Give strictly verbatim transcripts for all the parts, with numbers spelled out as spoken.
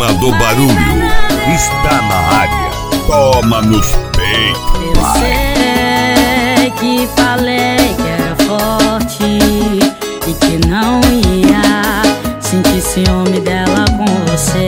Dona do Barulho está na área. Toma nos peitos. Eu sei que falei que era forte e que não ia sentir ciúme dela com você.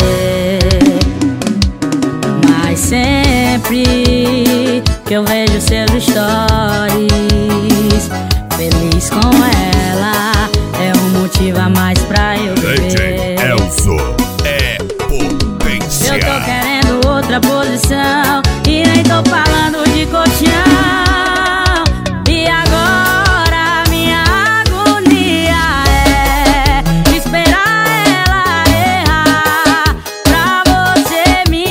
Mas sempre que eu vejo seus stories feliz com ela, é um motivo a mais pra eu D J viver. Elzo é potência. Eu tô querendo outra posição e nem tô falando de colchão. E agora minha agonia é esperar ela errar pra você me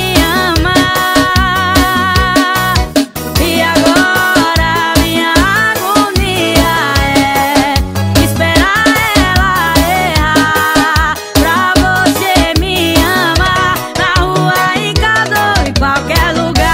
amar. E agora minha agonia é esperar ela errar pra você me amar. Na rua, em casa ou em qualquer lugar.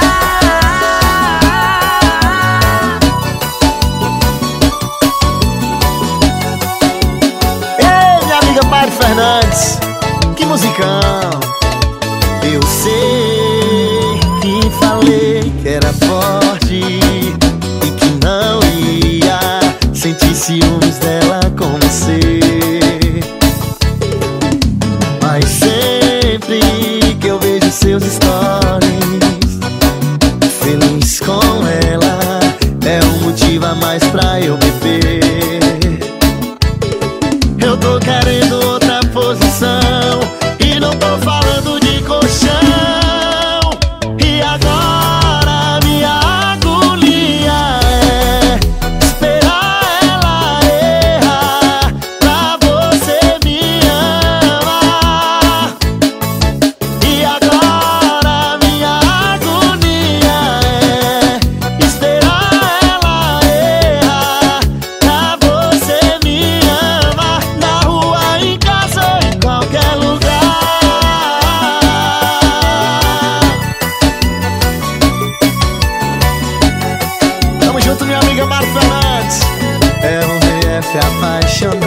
Ei, minha amiga Mari Fernandes, que musicão. Eu sei que falei que era forte e que não ia sentir ciúmes dela com você. Mas sempre que eu vejo seus stories feliz com ela, é um motivo a mais pra eu beber. Eu tô querendo outra posição e não tô falando de colchão. E agora minha agonia é esperar ela errar pra você me amar. E agora minha agonia é esperar ela errar pra você me amar. Na rua, em casa, em qualquer lugar. Tamo junto, minha amiga Mari Fernandes. É um V F apaixonado.